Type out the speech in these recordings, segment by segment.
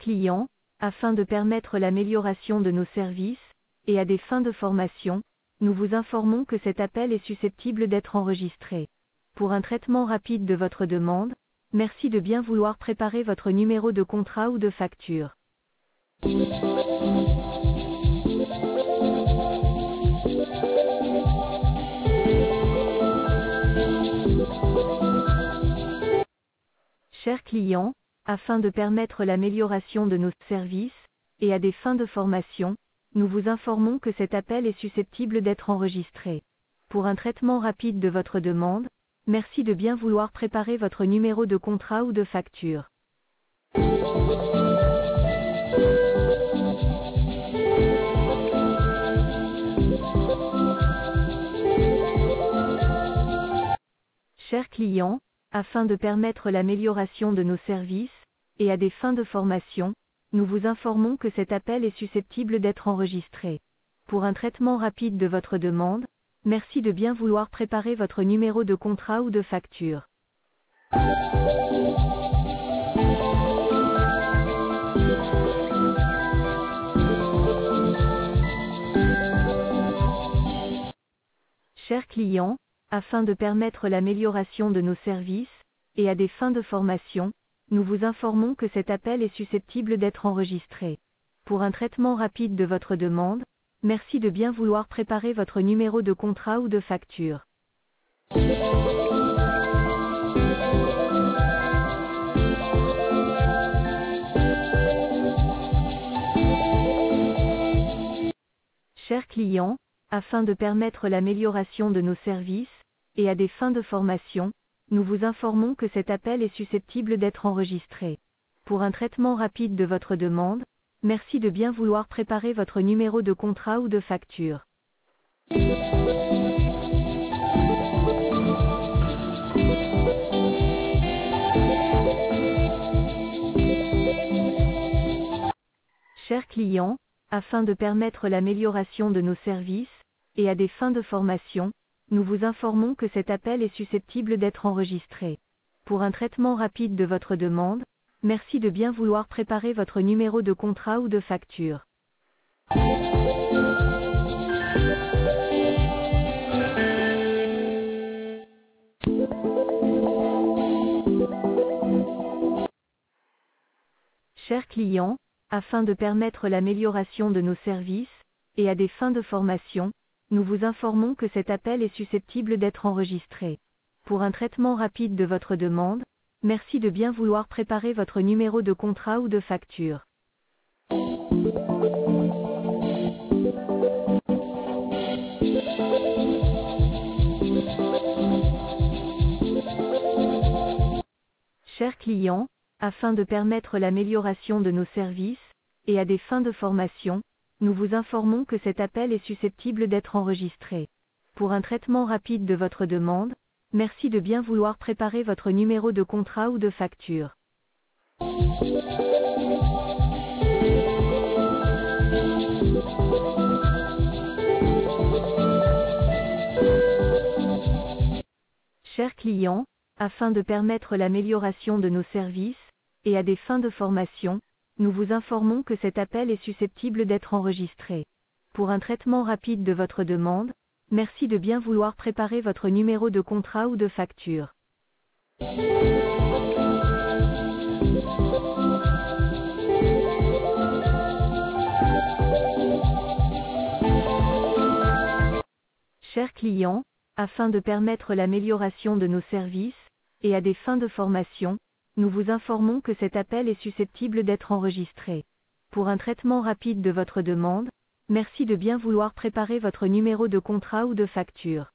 client, afin de permettre l'amélioration de nos services, et à des fins de formation, nous vous informons que cet appel est susceptible d'être enregistré. Pour un traitement rapide de votre demande, merci de bien vouloir préparer votre numéro de contrat ou de facture. Chers clients, afin de permettre l'amélioration de nos services, et à des fins de formation, nous vous informons que cet appel est susceptible d'être enregistré. Pour un traitement rapide de votre demande, merci de bien vouloir préparer votre numéro de contrat ou de facture. Chers clients, afin de permettre l'amélioration de nos services, et à des fins de formation, nous vous informons que cet appel est susceptible d'être enregistré. Pour un traitement rapide de votre demande, merci de bien vouloir préparer votre numéro de contrat ou de facture. Chers clients, afin de permettre l'amélioration de nos services, et à des fins de formation, nous vous informons que cet appel est susceptible d'être enregistré. Pour un traitement rapide de votre demande, merci de bien vouloir préparer votre numéro de contrat ou de facture. Chers clients, afin de permettre l'amélioration de nos services, et à des fins de formation, nous vous informons que cet appel est susceptible d'être enregistré. Pour un traitement rapide de votre demande, merci de bien vouloir préparer votre numéro de contrat ou de facture. Chers clients, afin de permettre l'amélioration de nos services, et à des fins de formation, nous vous informons que cet appel est susceptible d'être enregistré. Pour un traitement rapide de votre demande, merci de bien vouloir préparer votre numéro de contrat ou de facture. Chers clients, afin de permettre l'amélioration de nos services, et à des fins de formation, nous vous informons que cet appel est susceptible d'être enregistré. Pour un traitement rapide de votre demande, merci de bien vouloir préparer votre numéro de contrat ou de facture. Chers clients, afin de permettre l'amélioration de nos services, et à des fins de formation, nous vous informons que cet appel est susceptible d'être enregistré. Pour un traitement rapide de votre demande, merci de bien vouloir préparer votre numéro de contrat ou de facture. Chers clients, afin de permettre l'amélioration de nos services, et à des fins de formation, nous vous informons que cet appel est susceptible d'être enregistré. Pour un traitement rapide de votre demande, merci de bien vouloir préparer votre numéro de contrat ou de facture. Chers clients, afin de permettre l'amélioration de nos services, et à des fins de formation, nous vous informons que cet appel est susceptible d'être enregistré. Pour un traitement rapide de votre demande, merci de bien vouloir préparer votre numéro de contrat ou de facture.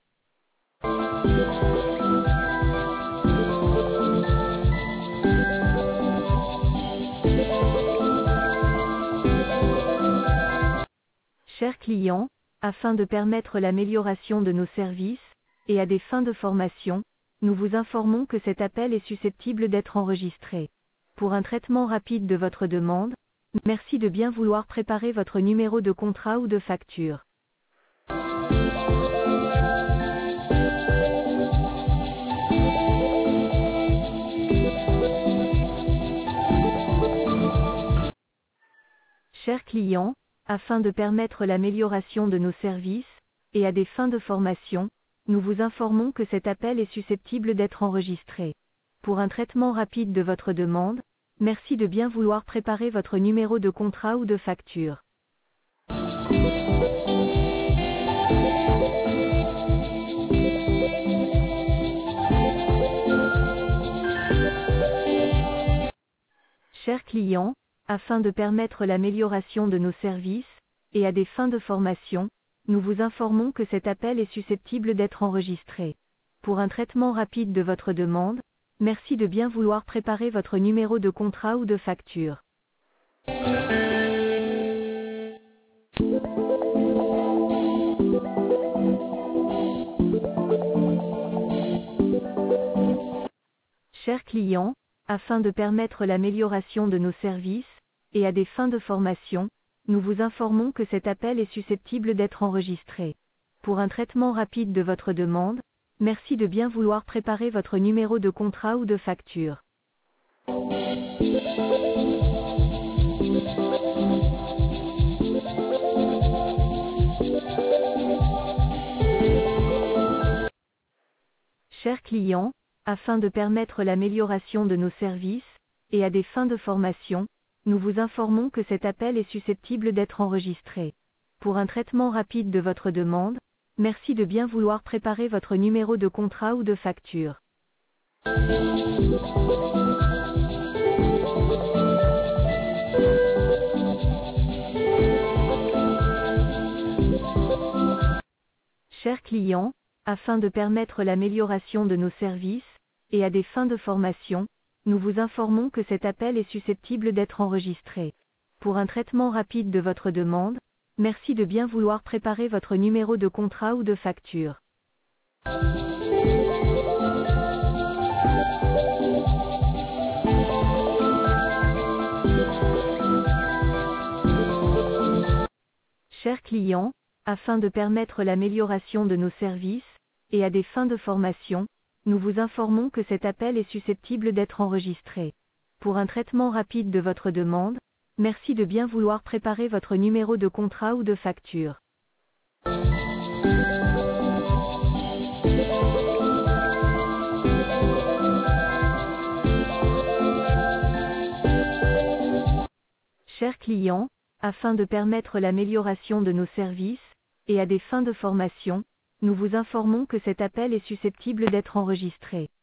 Chers clients, afin de permettre l'amélioration de nos services, et à des fins de formation, nous vous informons que cet appel est susceptible d'être enregistré. Pour un traitement rapide de votre demande, merci de bien vouloir préparer votre numéro de contrat ou de facture. Chers clients, afin de permettre l'amélioration de nos services, et à des fins de formation, nous vous informons que cet appel est susceptible d'être enregistré. Pour un traitement rapide de votre demande, merci de bien vouloir préparer votre numéro de contrat ou de facture. Chers clients, afin de permettre l'amélioration de nos services, et à des fins de formation, nous vous informons que cet appel est susceptible d'être enregistré. Pour un traitement rapide de votre demande, merci de bien vouloir préparer votre numéro de contrat ou de facture. Chers clients, afin de permettre l'amélioration de nos services, et à des fins de formation, nous vous informons que cet appel est susceptible d'être enregistré. Pour un traitement rapide de votre demande, merci de bien vouloir préparer votre numéro de contrat ou de facture. Chers clients, afin de permettre l'amélioration de nos services, et à des fins de formation, nous vous informons que cet appel est susceptible d'être enregistré. Pour un traitement rapide de votre demande, merci de bien vouloir préparer votre numéro de contrat ou de facture. Chers clients, afin de permettre l'amélioration de nos services, et à des fins de formation, nous vous informons que cet appel est susceptible d'être enregistré. Pour un traitement rapide de votre demande, merci de bien vouloir préparer votre numéro de contrat ou de facture. Chers clients, afin de permettre l'amélioration de nos services, et à des fins de formation, nous vous informons que cet appel est susceptible d'être enregistré. Pour un traitement rapide de votre demande, merci de bien vouloir préparer votre numéro de contrat ou de facture. Chers clients, afin de permettre l'amélioration de nos services, et à des fins de formation, nous vous informons que cet appel est susceptible d'être enregistré.